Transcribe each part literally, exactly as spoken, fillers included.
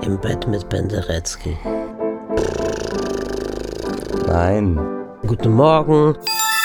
Im Bett mit Penderecki. Nein. Guten Morgen.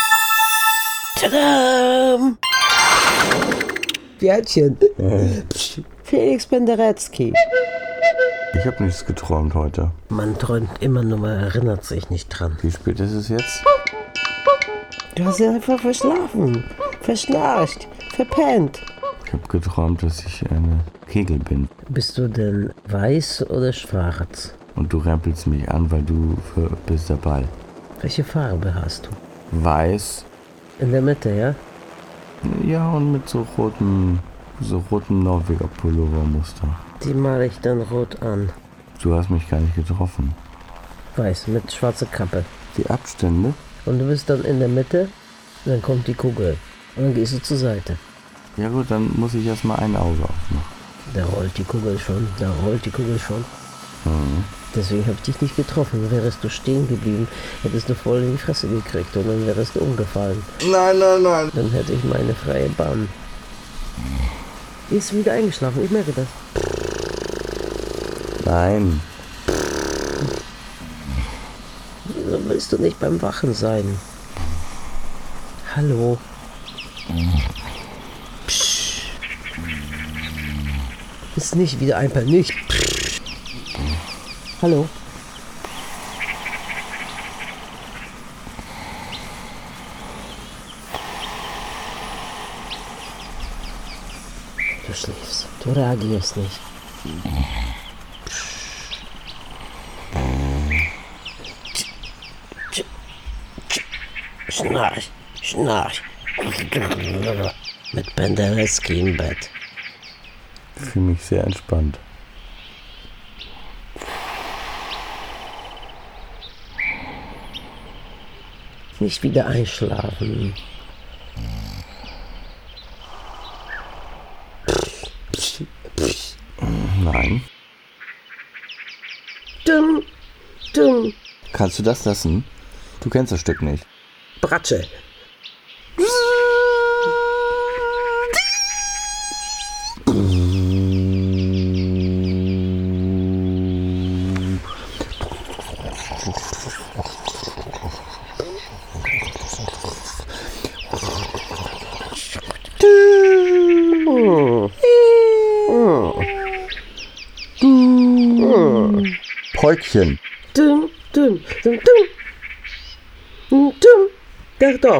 Tadam! Pferdchen. Felix Penderecki. Ich habe nichts geträumt heute. Man träumt immer nur, man erinnert sich nicht dran. Wie spät ist es jetzt? Du hast ja einfach verschlafen, verschnarcht, verpennt. Ich habe geträumt, dass ich eine Kegel bin. Bist du denn weiß oder schwarz? Und du rempelst mich an, weil du für, bist der Ball. Welche Farbe hast du? Weiß. In der Mitte, ja? Ja, und mit so rotem, so rotem Norweger Pullovermuster. Die male ich dann rot an. Du hast mich gar nicht getroffen. Weiß, mit schwarzer Kappe. Die Abstände? Und du bist dann in der Mitte, und dann kommt die Kugel. Und dann gehst du zur Seite. Ja gut, dann muss ich erstmal ein Auge aufmachen. Da rollt die Kugel schon, da rollt die Kugel schon. Mhm. Deswegen habe ich dich nicht getroffen. Wärst du stehen geblieben, hättest du voll in die Fresse gekriegt und dann wärst du umgefallen. Nein, nein, nein. Dann hätte ich meine freie Bahn. Die ist wieder eingeschlafen, ich merke das. Nein. Wieso willst du nicht beim Wachen sein? Hallo? Psch. Ist nicht wieder ein paar nicht. Psch. Hallo? Du schläfst. Du reagierst nicht. Schnarch, schnarch. Mit Penderecki im Bett. Ich fühle mich sehr entspannt. Nicht wieder einschlafen. Nein. Dumm, dumm. Kannst du das lassen? Du kennst das Stück nicht. Bratsche. Päukchen. Dumm, dumm, dumm, dumm. Dumm. Doch, doch.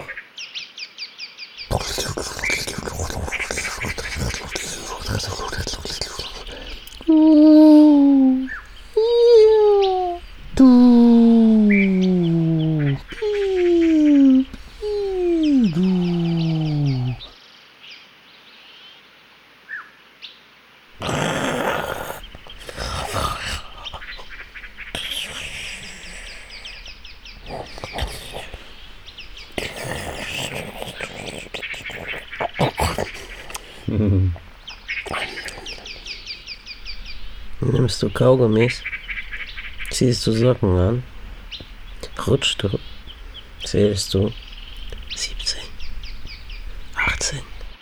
Nimmst du Kaugummis, ziehst du Socken an, rutschst du, zählst du siebzehn, achtzehn.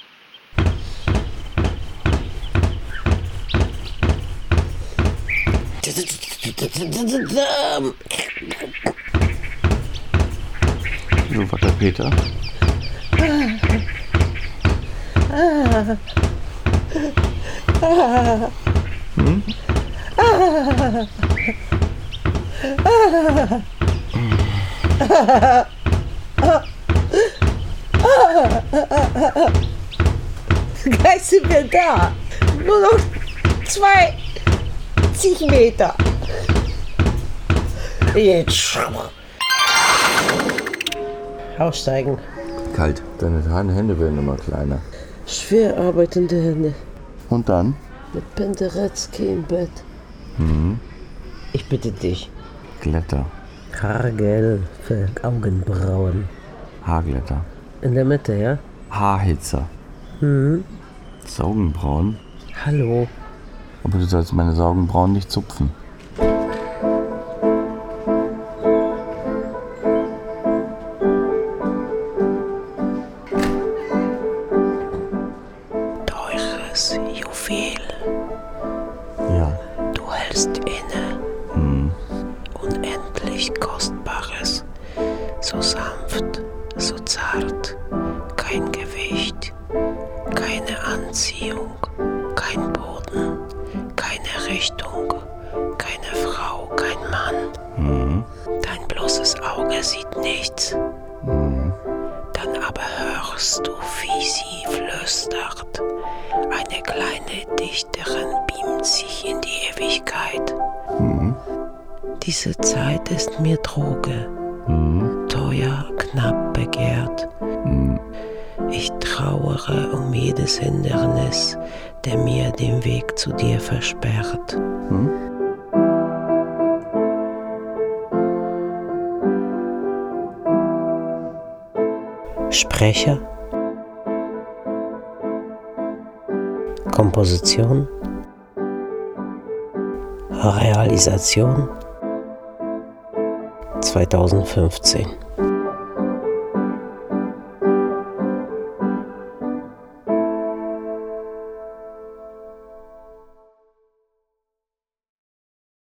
So war der Peter. Hm? Gleich sind wir da. Nur noch zwanzig Meter. Jetzt. Aussteigen. Kalt. Deine Hände werden immer kleiner. Schwer arbeitende Hände. Und dann? Mit Penderecki im Bett. Mhm. Ich bitte dich. Glätter. Haargel für Augenbrauen. Haarglätter. In der Mitte, ja? Haarhitzer. Mhm. Saugenbrauen. Hallo. Aber du sollst meine Saugenbrauen nicht zupfen. Teures Juwel. Ja. Du hältst ist inne. Hm. Unendlich Kostbares, so sanft, so zart, kein Gewicht, keine Anziehung, kein Boden, keine Richtung, keine Frau, kein Mann. Hm. Dein bloßes Auge sieht nichts. Hm. Dann aber hörst du, wie sie flüstert. Eine kleine Dichterin beamt sich in die Ewigkeit. Hm. Diese Zeit ist mir Droge, Hm. teuer, knapp begehrt. Hm. Ich trauere um jedes Hindernis, der mir den Weg zu dir versperrt. Hm. Sprecher, Komposition, Realisation zweitausendfünfzehn.